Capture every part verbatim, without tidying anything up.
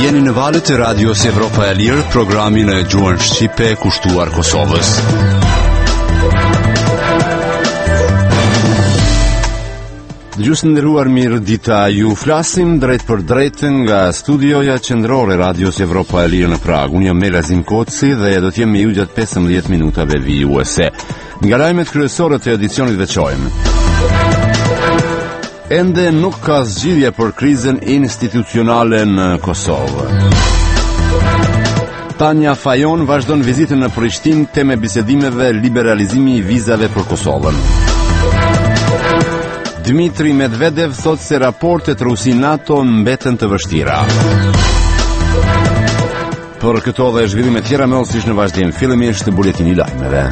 Jeni në valët e radios Evropa e Lirë, programin e gjuhën shqipe kushtuar Kosovës. Dëgjues të nderuar, mirë dita, ju flasim drejt për drejt nga studioja qendrore radios Evropa e Lirë në Prag. Unë jam Melazim Koci dhe do të jem me ju gjatë pesëmbëdhjetë minutave vijuese. Nga lajmet kryesore të edicionit veçojmë: ende nuk ka zgjidhje për krizën institucionale në Kosovë. Tanja Fajon vazhdon vizitën në Prishtinë, teme bisedimeve liberalizimi i vizave për Kosovën. Dmitri Medvedev thot se raportet Rusi-NATO mbeten të vështira. Për këto dhe zhvillime tjera më osish në vazhdim, fillimisht buletini i lajmeve.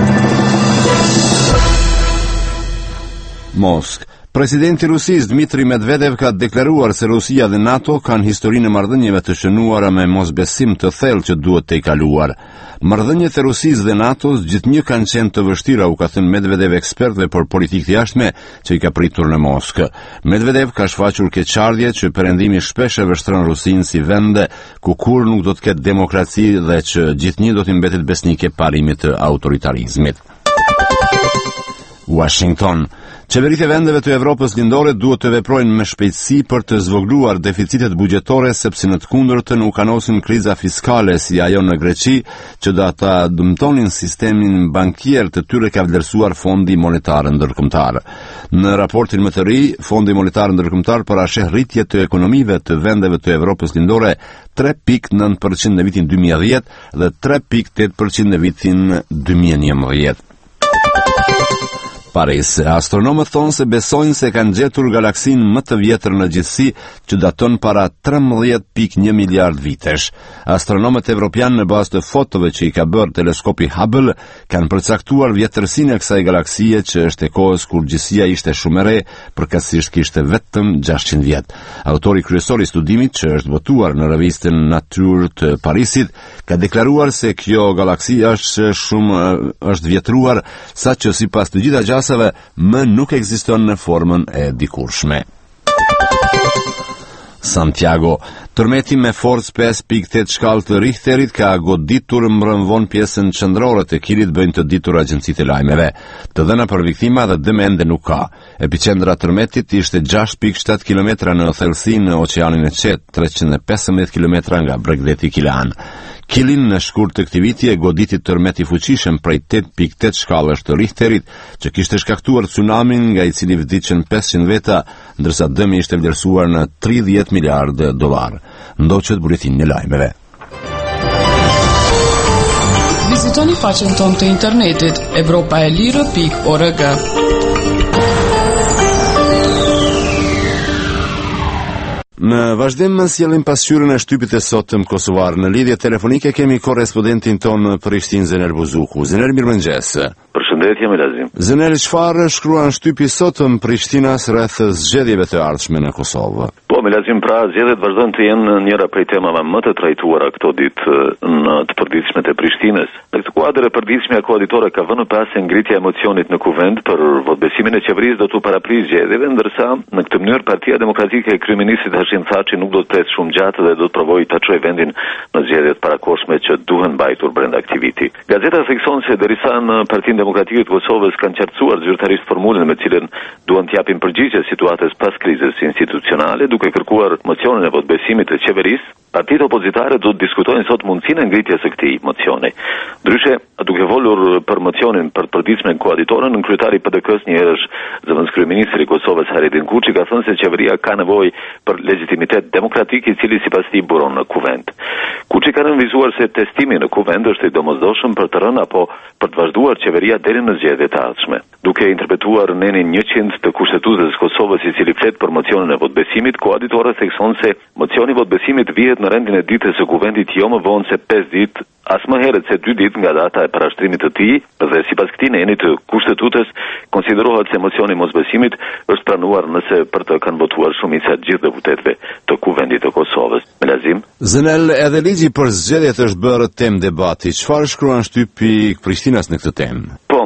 Moskë. Presidenti i Rusisë Dmitri Medvedev ka deklaruar se Rusia dhe NATO kanë historinë e marrëdhënieve të shënuara me mosbesim të thellë që duhet të kaluar. Marrëdhëniet e Rusisë dhe NATO-s gjithnjë kanë qenë të vështira, u ka thënë Medvedev ekspertëve për politikë të jashtme që i ka pritur në Moskë. Medvedev ka shfaqur keqardhje që perëndimi shpesh e vështron Rusinë si vend ku kur nuk do të ketë demokraci dhe që gjithnjë do të mbetet besnike parimit të autoritarizmit. Washington. Qeveritë e vendeve të Evropës lindore duhet të veprojnë me shpejtësi për të zvogëluar deficitet buxhetore, sepse në të kundërtën u kanosin kriza fiskale si ajo në Greqi, që do ata dëmtonin sistemin bankier të tyre, ka vlerësuar Fondi Monetar Ndërkombëtar. Në raportin më të ri, Fondi Monetar Ndërkombëtar parasheh rritje të ekonomive të vendeve të Evropës lindore tre pikë nëntë përqind në vitin dy mijë e dhjetë dhe tre pikë tetë përqind në vitin dy mijë e njëmbëdhjetë. Paris. Astronomët thonë se besojnë se kanë gjetur galaksin më të vjetër në gjithësi, që daton para trembëdhjetë pikë një miliard vitesh. Astronomët evropian në bazë të fotove që i ka bërë teleskopi Hubble kanë përcaktuar vjetërsinë e kësaj galaksie, që është e kohës kur gjithësia ishte shumë e re, përkatësisht kishte vetëm gjashtëqind vjet. Autori kryesor i studimit, që është botuar në revistën Nature të Parisit, ka deklaruar se kjo galaksi është shumë është vjetruar, saqë sipas të gjitha gjasave më nuk ekziston në formën e dikurshme. Santiago. Tërmeti me forcë pesë pikë tetë shkallë të Richterit ka goditur mbrëmvon pjesën qendrore të Kilit, bëjnë të ditur agjencitë e lajmeve. Të dhëna për viktima dhe dëm ende nuk ka. Epicendra e tërmetit ishte gjashtë pikë shtatë kilometra në thellësi në Oqeanin e Qetë, treqind e pesëmbëdhjetë kilometra nga bregdeti Kilan. Kilin në shkurt të këtij viti e goditi tërmet i fuqishëm prej tetë pikë tetë shkallësh të Richterit, që kishte shkaktuar tsunamin nga i cili vdiqën pesëqind veta, ndërsa dëmi ishte vlerësuar në tridhjetë miliardë dollar. Ndoqët buletinin e lajmeve. Vizitoni faqen tonë të internetit evropaelire pikë org. Në vazhdim sjellim pasqyrën e shtypit e sotëm kosovar. Në lidhje telefonike kemi korrespondentin ton në Prishtinë, Zener Buzuku. Zener, mirëmëngjes. Përshëndetje, Melazim. Zener, çfarë shkruan shtypi sotëm Prishtinas rreth zgjedhjeve të ardhshme në Kosovë? Po, Melazim, pra zgjedhjet vazhdojnë të jenë njëra prej temave më të trajtuara këto ditë në të përditshmet e Prishtinës. Në këtë kuadër e përditshmja koalitore ka vënë pas ngritja e emocionit në kuvend për votbesimin e qeverisë do të paraprisë zgjedhjeve, ndërsa në këtë mënyrë Partia Demokratike e kryeministit Hashim Thaçi nuk do të presë shumë gjatë dhe do të provojë ta çojë vendin në zgjedhjet parakohshme që duhen mbajtur brenda këtij viti. Gazeta thekson se derisa në Partinë Demokratike të Kosovës kanë qartësuar zyrtarisht formulën me cilën duan të japin përgjigje situatës pas krizës institucionale, duke kërkuar mocionin e votbesimit të qeverisë, partitë opozitare do të diskutojnë sot mundësinë e ngritjes së këtij mocioni. Ndryshe, duke folur për mocionin për përditshmën koalitore, nën kryetari i P D K-s njëherësh zëvendës kryeministri i Kosovës Haredin Kuçi ka thënë se qeveria ka nevojë për legitimitet demokratik, i cili sipas tij buron në kuvend. Kuçi ka rënvizuar se testimi në kuvend është i domosdoshëm për të rënë apo për të vazhduar qeveria deri në zgjedhjet e ardhshme. Duke interpretuar nenin njëqind të kushtetuesës së Kosovës, i cili flet për mocionin e votbesimit, koalitorët thekson se mocioni i votbesimit vihet në rendin e ditës së kuvendit jo më vonë se pesë ditë, as më herët se dy ditë nga data e parashtrimit të tij, dhe sipas këtij neni të kushtetutës konsiderohet se mocioni i mosbesimit është pranuar nëse për të kanë votuar shumica e gjithë deputetëve të kuvendit të Kosovës. Melazim. Zenel, edhe ligji për zgjedhjet është bërë temë debati. Çfarë shkruan shtypi Prishtinas në këtë temë? Po,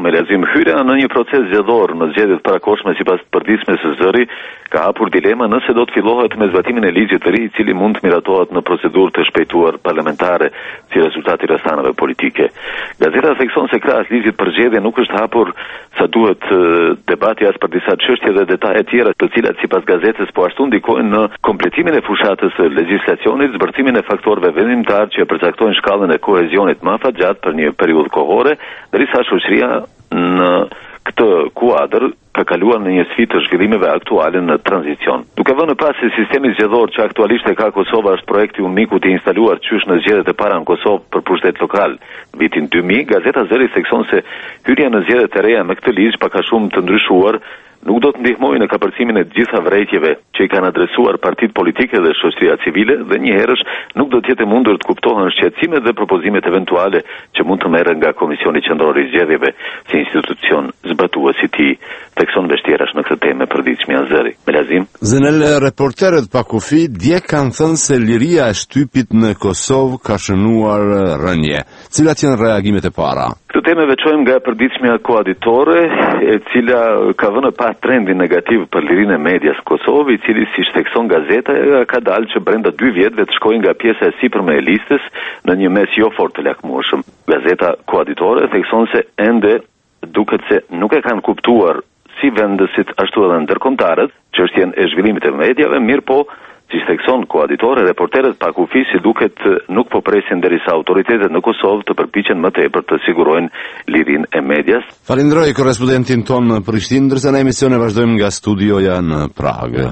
me lezim, hyrja në një proces zgjedhor në zgjedhjet parakohshme sipas të përditshme së zëri ka hapur dilema nëse do të fillohet me zbatimin e ligjit të ri, i cili mund të miratohet në procedurë të shpejtuar parlamentare si rezultati i rrethanave politike. Gazeta thekson se krahas ligjit për zgjedhje nuk është hapur sa duhet debati as për disa çështje dhe detaje tjera, të cilat sipas gazetës po ashtu ndikojnë në kompletimin e fushatës së legjislacionit, zbërthimin e faktorëve vendimtar që përcaktojnë shkallën e kohezionit më afatgjat për një periudhë kohore, derisa shoqëria në këtë kuadër ka kaluar në një sfidë të zhvillimeve aktuale në tranzicion. Duke vënë pas se sistemi zgjedhor që aktualisht e ka Kosova është projekti uniku të instaluar qysh në zgjedhjet e para në Kosovë për pushtet lokal në vitin dy mijë, gazeta Zëri thekson se hyrja në zgjedhjet e reja me këtë ligj pak a shumë të ndryshuar nuk do të ndihmojë në kapërcimin e të gjitha vërejtjeve që i kanë adresuar partitë politike dhe shoqëria civile dhe njëherësh nuk do të jetë mundur të kuptohen shqetësimet dhe propozimet eventuale që mund të merren nga Komisioni Qendror i Zgjedhjeve si institucion zbatues i tij, thekson vështirash në këtë temë përditshme Azeri. Melazim. Zenel, reporterët pa kufi dje kanë thënë se liria e shtypit në Kosovë ka shënuar rënje. Cilat janë reagimet e para? Këtë temë veçojmë nga përditshmja koaditore, e cila ka vënë pa trendin negativ për lirinë e medias Kosovë, i cili si thekson gazeta ka dalë që brenda dy vjetëve të shkojnë nga pjesa e sipërme e listës në një mes jo fort të lakmueshëm. Gazeta koaditore thekson se ende duket se nuk e kanë kuptuar si vendësit ashtu edhe ndërkombëtarët çështjen e zhvillimit të mediave, mirë po si thekson koaditore, reporterët pa kufi si duket nuk po presin derisa autoritetet në Kosovë të përpiqen më tepër të sigurojnë lirinë e medias. Falenderoj korrespondentin ton në Prishtinë, ndërsa në emision e vazhdojmë nga studioja në Pragë.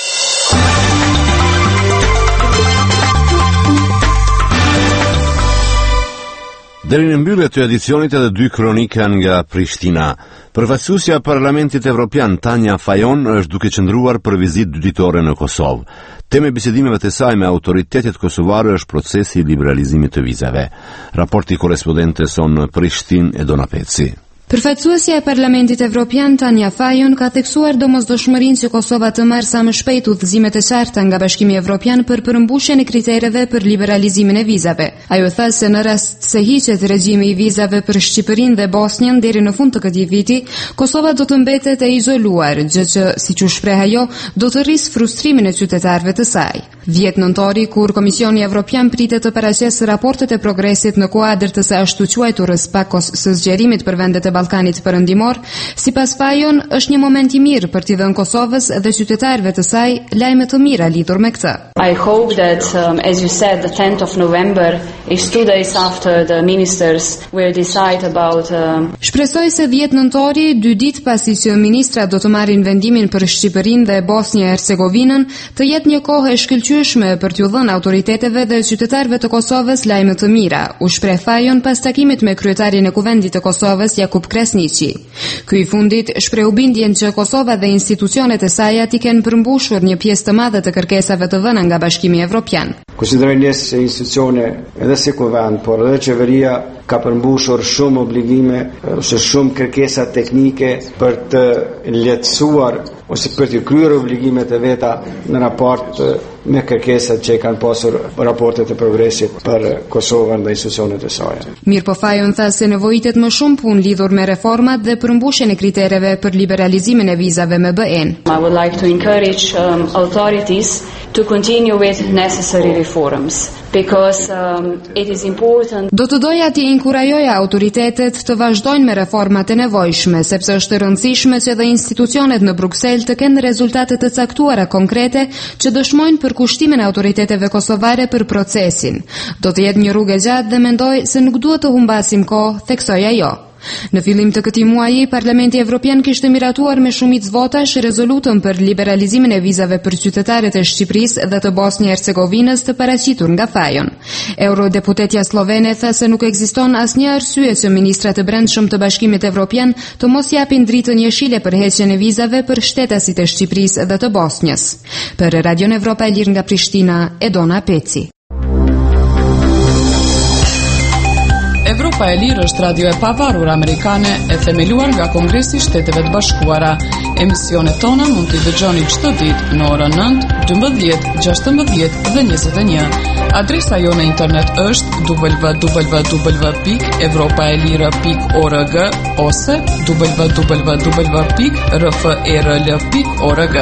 Deri në mbyllje të edicionit edhe dy kronika nga Prishtina. Përfaqësuesja e Parlamentit Evropian Tanja Fajon është duke qëndruar për vizitë ditore në Kosovë. Tema e bisedimeve të saj me autoritetet kosovare është procesi i liberalizimit të vizave. Raporti korrespondentes son në Prishtinë e Dona Peci. Përfaqësuesja e Parlamentit Evropian Tanja Fajon ka theksuar domosdoshmërinë që Kosova të marrë sa më shpejt udhëzimet e qarta nga Bashkimi Evropian për përmbushjen e kritereve për liberalizimin e vizave. Ajo tha se në rast se hiqet regjimi i vizave për Shqipërinë dhe Bosnjën deri në fund të këtij viti, Kosova do të mbetet e izoluar, gjë që, siç u shpreh ajo, do të rrisë frustrimin e qytetarëve të saj. dhjetë nëntori, kur Komisioni Evropian pritet të paraqesë raportet e progresit në kuadër të së ashtu quajturës pakos së zgjerimit për vendet e Ballkanit Perëndimor, sipas Fajon është një moment i mirë për t'i dhënë Kosovës dhe qytetarëve të saj lajme të mira lidhur me këtë. I hope that, um, as you said, the tenth of November is two days after the ministers will decide about. Um... Shpresoj se dhjetë nëntori, dy ditë pasi që ministrat do të marrin vendimin për Shqipërinë dhe Bosnjë e Hercegovinën, të jetë një kohë e shkëlqyeshme për t'u dhënë autoriteteve dhe qytetarëve të Kosovës lajme të mira. U shpreh Fajon pas takimit me kryetarin e Kuvendit të Kosovës Jakub Kresniqi. Ky i fundit shprehu bindjen që Kosova dhe institucionet e saj ati kanë përmbushur një pjesë të madhe të kërkesave të vëna nga Bashkimi Evropian. Konsideroj se institucione edhe si kuvend, por edhe qeveria ka përmbushur shumë obligime ose shumë kërkesa teknike për të lehtësuar ose për të kryer obligimet e veta në raport me kërkesat që kanë pasur raportet e progresit për Kosovën dhe institucionet e saj. Mirë po Fajon tha se nevojitet më shumë punë lidhur me reformat dhe përmbushjen e kritereve për liberalizimin e vizave me B E-n. I would like to encourage um, authorities to continue with necessary reforms because um, it is important. Do të doja t'i inkurajoja autoritetet të vazhdojnë me reformat e nevojshme, sepse është e rëndësishme që dhe institucionet në Bruksel të kenë rezultate të caktuara konkrete që dëshmojnë për kushtimin e autoriteteve kosovare për procesin. Do të jetë një rrugë e gjatë dhe mendoj se nuk duhet të humbasim kohë, theksoi ajo. Në fillim të këtij muaji, Parlamenti Evropian kishte miratuar me shumicë votash rezolutën për liberalizimin e vizave për qytetarët e Shqipërisë dhe të Bosnjë-Hercegovinës të paraqitur nga Fajon. Eurodeputetja slovene tha se nuk ekziston asnjë arsye që ministrat e brendshëm të Bashkimit Evropian të mos japin dritën jeshile për heqjen e vizave për shtetasit e Shqipërisë dhe të Bosnjës. Për Radion Evropa e Lirë nga Prishtina, Edona Peci. Evropa e Lirë është radio e pavarur amerikane e themeluar nga Kongresi i Shteteve të Bashkuara. Emisionet tona mund t'i dëgjoni çdo ditë në orën nëntë, dymbëdhjetë, gjashtëmbëdhjetë dhe njëzet e një. Adresa jo në internet është w w w pikë evropaelire pikë org ose w w w pikë r f e r l pikë org.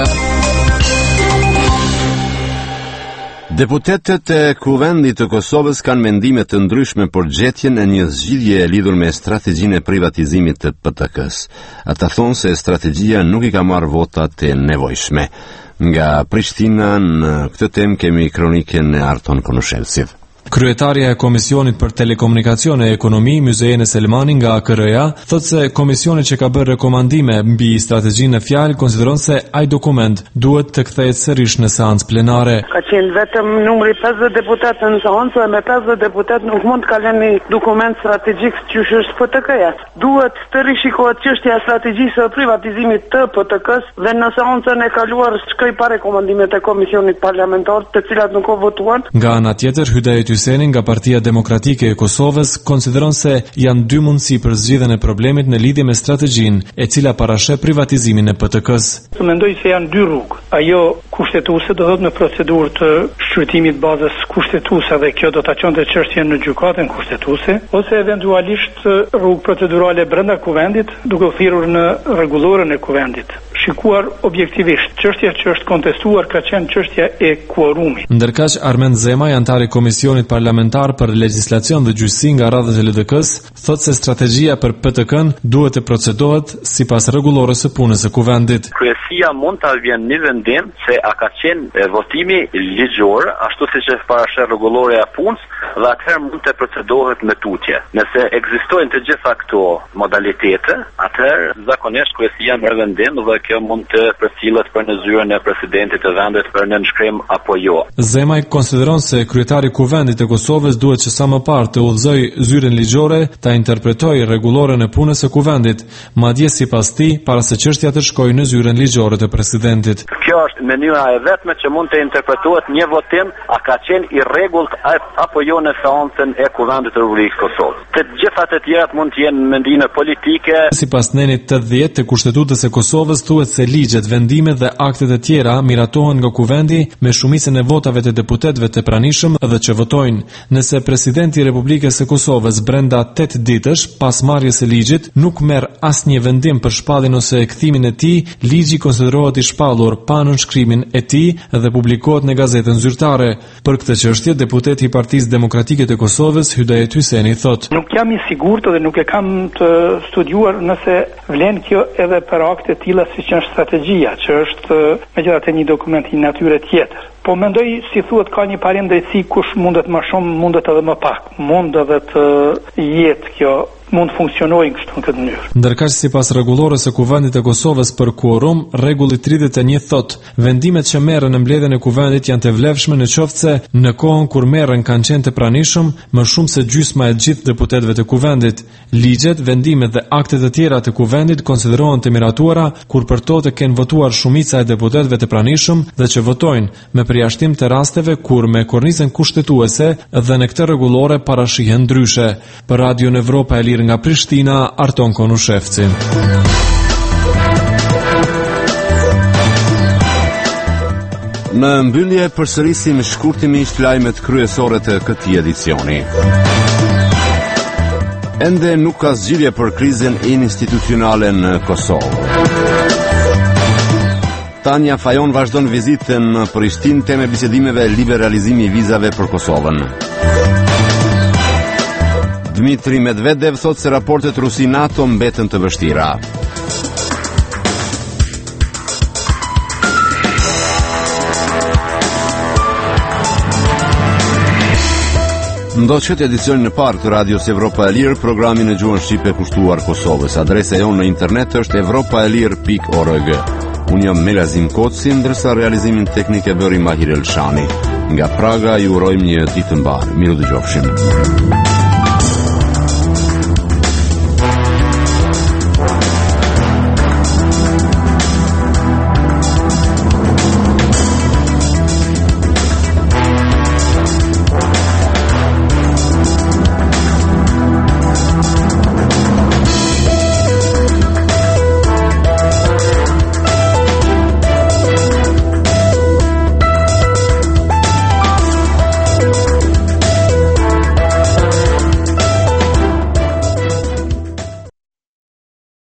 Deputetët e Kuvendit të Kosovës kanë mendime të ndryshme për gjetjen e një zgjidhje e lidhur me strategjinë e privatizimit të P T K-s. Ata thonë se strategjia nuk i ka marrë votat e nevojshme. Nga Prishtina në këtë temë kemi kroniken e Arton Konushevsiv. Kryetaria e Komisionit për Telekomunikacione e Ekonomi, Myzeene Selmani nga A K R-ja, thot se komisioni që ka bërë rekomandime mbi strategjinë e fjalë konsideron se ai dokument duhet të kthehet sërish në seancë plenare. Ka qenë vetëm numri pesëdhjetë deputatë në seancë dhe me pesëdhjetë deputatë nuk mund të kalon një dokument strategjik që është P T K-ja. Duhet të rishikohet çështja e strategjisë së privatizimit të P T K-s dhe në seancën e kaluar shkoi pa rekomandimet e komisionit parlamentar, të cilat nuk u votuan. Nga ana tjetër, Hydajet Hyseni nga Partia Demokratike e Kosovës konsideron se janë dy mundësi për zgjidhjen e problemit në lidhje me strategjinë e cila parasheh privatizimin e P T K-s. Mendoj se janë dy rrugë. Ajo kushtetuese do thotë në procedurë të shqyrtimit bazës kushtetuese dhe kjo do ta çonte çështjen në gjykatën kushtetuese ose eventualisht rrugë procedurale brenda kuvendit duke u thirrur në rregullorën e kuvendit. Shikuar objektivisht, çështja që është kontestuar ka qenë çështja e kuorumit. Ndërkaq Armend Zemaj, antar i Komisionit Parlamentar për Legjislacion dhe Gjyqësi nga radhët e L D K-s, thotë se strategjia për P T K-n duhet të procedohet sipas rregullorës së punës së kuvendit. Kryesia mund ta vjen një vendim se a ka qenë votimi ligjor, ashtu siç e parasheh rregullorja e punës, dhe atëherë mund të procedohet me tutje. Nëse ekzistojnë të gjitha këto modalitete, atëherë zakonisht kryesia merr vendim dhe kjo mund të përcillet për në zyrën e presidentit të vendit për në nënshkrim apo jo. Zemaj konsideron se kryetari i Kuvendit të Kosovës duhet që sa më parë të udhëzojë zyrën ligjore, ta interpretojë rregullorën e punës së kuvendit, madje sipas tij para se çështja të shkojë në zyrën ligjore të presidentit. Kjo është mënyra e vetme që mund të interpretohet një votim a ka qenë i rregullt apo jo në seancën e Kuvendit të Republikës Kosovës. Të gjitha të tjerat mund të jenë mendime politike. Sipas nenit tetëdhjetë të Kushtetutës së Kosovës thuhet se ligjet, vendimet dhe aktet e tjera miratohen nga Kuvendi me shumicën e votave të deputetëve të pranishëm dhe që votojnë. Nëse presidenti i Republikës së Kosovës brenda tetë ditësh pas marrjes së ligjit nuk merr asnjë vendim për shpalljen ose kthimin e tij, ligji konsiderohet i shpallur pa nënshkrimin e tij dhe publikohet në gazetën zyrtare. Për këtë çështje, deputeti i Partisë Demokratike të Kosovës, Hydajet Hyseni, thotë: Nuk jam i sigurt dhe nuk e kam të studiuar nëse vlen kjo edhe për akte të tilla siç është strategjia, që është megjithatë një dokument i natyre tjetër. Po mendoj, si thuhet, ka një parim drejtësi, kush mundet më shumë, mundet edhe më pak. Mund edhe të jetë kjo, mund funksionojnë kështu në këtë mënyrë. Ndërkaq sipas rregullorës së Kuvendit të Kosovës për quorum, rregulli tridhjetë e një thot: vendimet që merren në mbledhjen e Kuvendit janë të vlefshme në qoftë se në kohën kur merren kanë qenë të pranishëm më shumë se gjysma e gjithë deputetëve të Kuvendit. Ligjet, vendimet dhe aktet e tjera të Kuvendit konsiderohen të miratuara kur për to të kenë votuar shumica e deputetëve të pranishëm dhe që votojnë, me përjashtim të rasteve kur me kornizën kushtetuese dhe në këtë rregullore parashihen ndryshe. Për Radio Evropa e nga Prishtina, Arton Konushevci. Në mbyllje përsërisim shkurtimisht lajmet kryesore të këtij edicioni. Ende nuk ka zgjidhje për krizën institucionale në Kosovë. Tanja Fajon vazhdon vizitën në Prishtinë teme bisedimeve liberalizimi i vizave për Kosovën. Dmitri Medvedev thot se raportet Rusi-NATO mbeten të vështira. Ndoqët edicionin e parë të Radios Evropa e Lirë, programin e gjuhën shqipe kushtuar Kosovës. Adresa jonë në internet është evropaelir pikë org. Unë jam Melazim Koci, ndërsa realizimin teknik e bëri Mahir Elshani. Nga Praga ju urojmë një ditë të mbarë. Miru dëgjofshim.